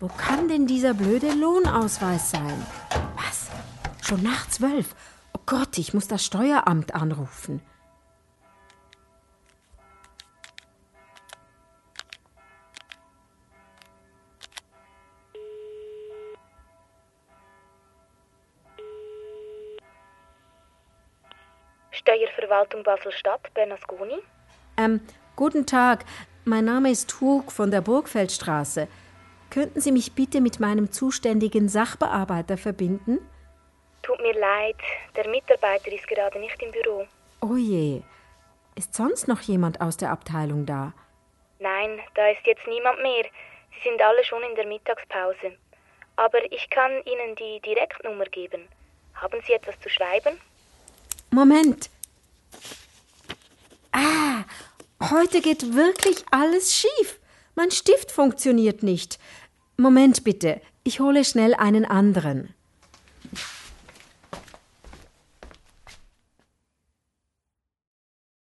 Wo kann denn dieser blöde Lohnausweis sein? Was? Schon nach 12? Oh Gott, ich muss das Steueramt anrufen. Steuerverwaltung Basel-Stadt, Bernasconi. Guten Tag, mein Name ist Hug von der Burgfeldstraße. Könnten Sie mich bitte mit meinem zuständigen Sachbearbeiter verbinden? Tut mir leid, der Mitarbeiter ist gerade nicht im Büro. Oh je, ist sonst noch jemand aus der Abteilung da? Nein, da ist jetzt niemand mehr. Sie sind alle schon in der Mittagspause. Aber ich kann Ihnen die Direktnummer geben. Haben Sie etwas zu schreiben? Moment. Heute geht wirklich alles schief. Mein Stift funktioniert nicht. Moment bitte, ich hole schnell einen anderen.